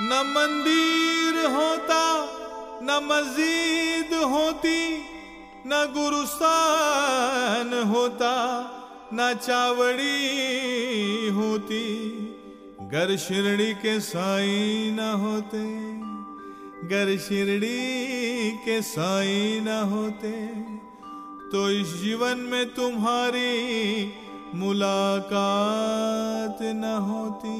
न मंदिर होता न मस्जिद होती, न गुरुस्थान होता न चावड़ी होती, गर शिरडी के साईं न होते, गर शिरडी के साईं न होते, तो इस जीवन में तुम्हारी मुलाकात न होती,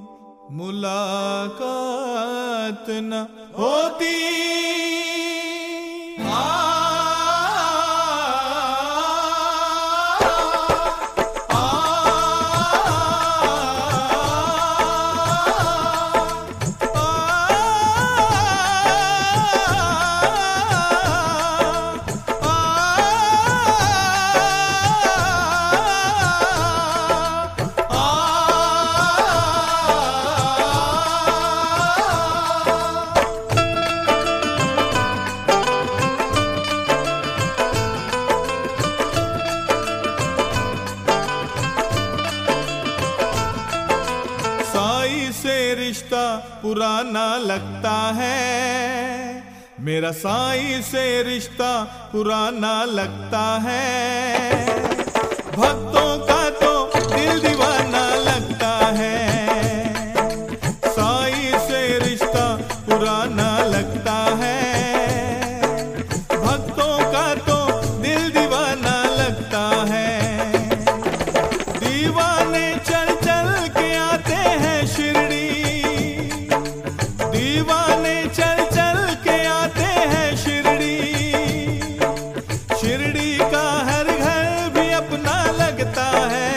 मुलाकात न होती। रिश्ता पुराना लगता है, मेरा साईं से रिश्ता पुराना लगता है, भक्तों का तो दिल दीवाना लगता है, साईं से रिश्ता पुराना लगता है, भक्तों का तो दिल दीवाना लगता है, दीवाने चल चल के आते हैं शिरडी, दीवाने चल चल के आते हैं शिरडी, शिरडी का हर घर भी अपना लगता है,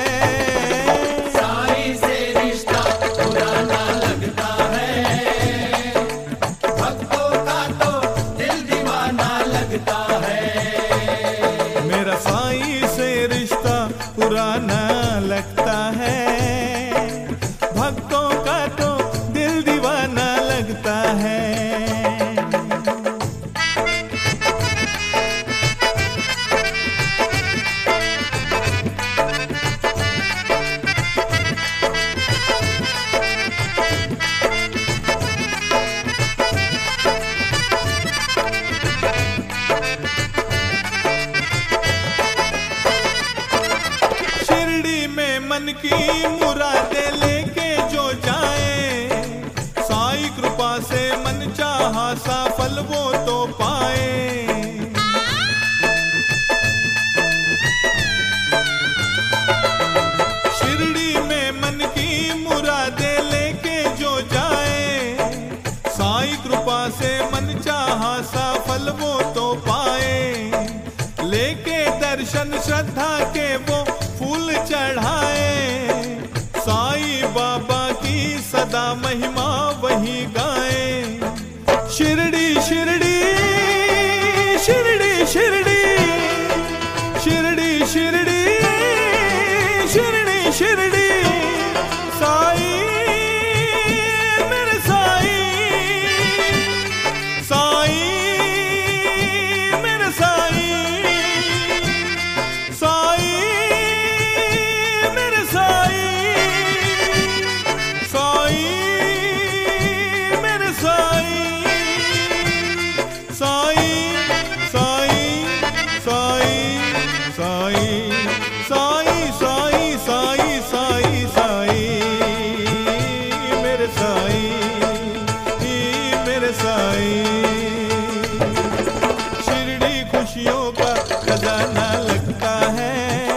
साईं से रिश्ता पुराना लगता है, भक्तों का तो दिल दीवाना लगता है, मेरा साईं से रिश्ता पुराना लगता है, भक्तों का तो दिल दीवाना लगता है। शिरडी में मन की मुरादें लेके जो जाए, साईं कृपा से मन चाहा सा फल वो तो पाए, शिरडी में मन की मुरादें लेके जो जाए, साईं कृपा से मन चाहा सा फल वो तो पाए, लेके दर्शन श्रद्धा के वो फूल चढ़ाए, साईं बाबा की सदा महिमा वही गाए, शिरडी शिरडी शिरडी शिरडी शिरडी शिरडी शिरडी शिरडी, साईं मेरे साईं, साईं मेरे साईं, साईं मेरे साईं, साईं मेरे साईं, साईं साईं साईं साईं साईं साईं साईं साईं साईं मेरे साईं, मेरे साईं, शिरडी खुशियों का खजाना लगता है,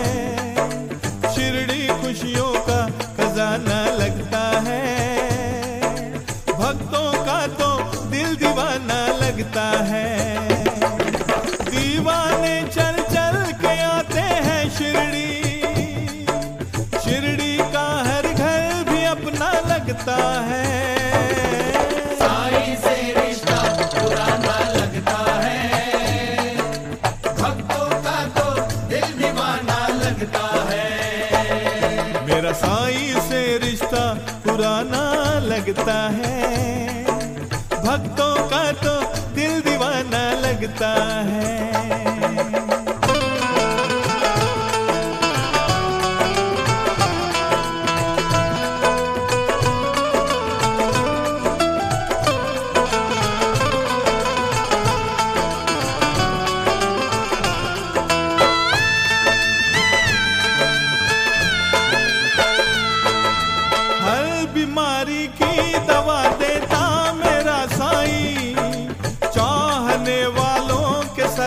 शिरडी खुशियों का खजाना लगता है, भक्तों का तो दिल दीवाना लगता है, दीवाने चल चल के आते हैं शिरडी, शिरडी का हर घर भी अपना लगता है, साईं से रिश्ता पुराना लगता है, भक्तों का तो दिल दीवाना लगता है, मेरा साईं से रिश्ता पुराना लगता है, भक्तों का तो दिल दीवाना लगता है।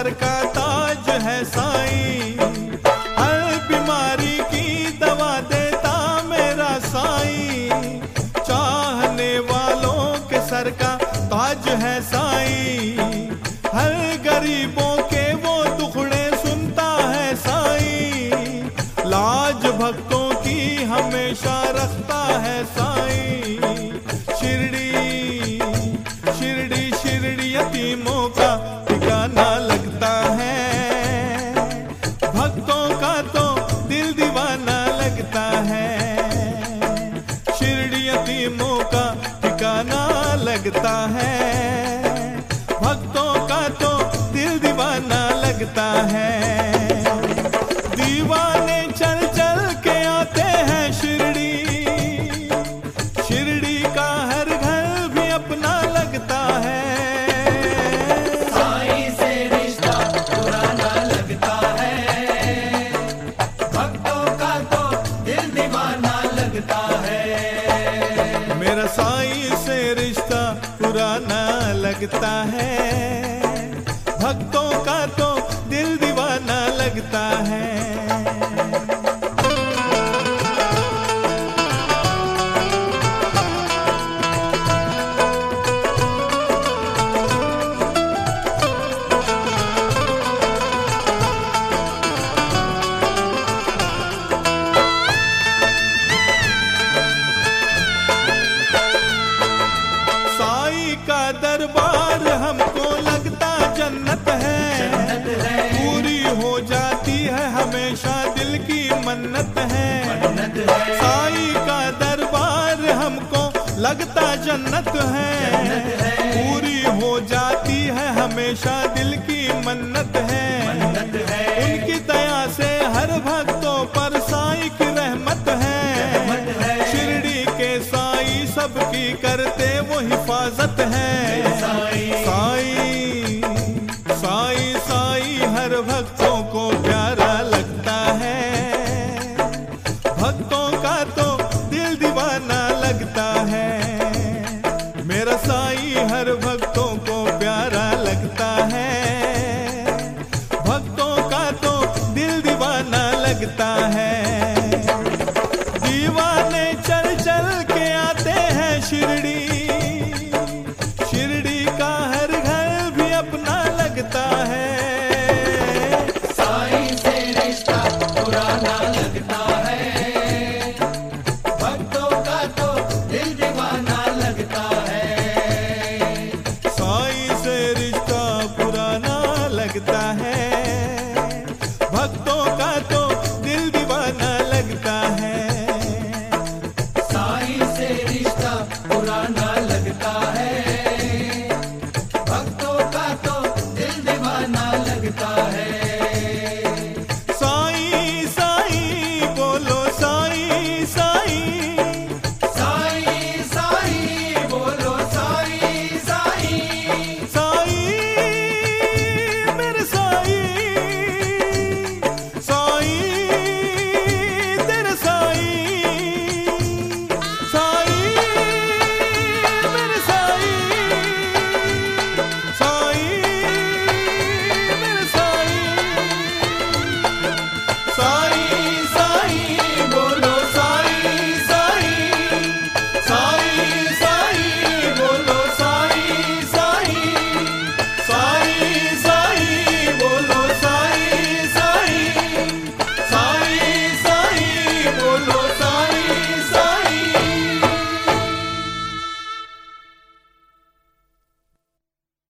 सर का ताज है साईं, हर बीमारी की दवा देता मेरा साईं। चाहने वालों के सर का ताज है साईं, हर गरीबों के वो दुखड़े सुनता है साईं। लाज भक्तों की हमेशा रखता है साईं। शिरडी शिरडी शिरडी यतीमों का ठिकाना लगता है, भक्तों का तो दिल दीवाना लगता है। शिरडी यतीमों का ठिकाना लगता है, भक्तों का तो दिल दीवाना लगता है। दीवाने चल चल के आते हैं शिरडी, शिरडी का हर घर भी अपना लगता है। साईं से रिश्ता पुराना लगता है, भक्तों का तो दिल दीवाना लगता है। मेरा साईं से रिश्ता पुराना लगता है, भक्तों का तो दिल दीवाना लगता है। साईं का दरबार हमको लगता जन्नत है, जन्नत है, पूरी हो जाती है हमेशा दिल की मन्नत है। जन्नत है, साईं का दरबार हमको लगता जन्नत है, जन्नत है, पूरी हो जाती है हमेशा दिल की मन्नत है। जन्नत है, उनकी दया से हर भक्तों पर साईं की रहमत है। रहमत है, शिरडी के साईं सबकी करते वो हिफाजत है। साईं, साईं साईं साईं हर भक्तों को प्यारा लगता है, भक्तों का तो दिल दीवाना लगता है। मेरा साईं हर भक्तों को प्यारा लगता है, भक्तों का तो दिल दीवाना लगता है। दीवाने चल चल के आते हैं शिरडी, शिरडी का हर घर भी अपना लगता है। साईं से रिश्ता पुराना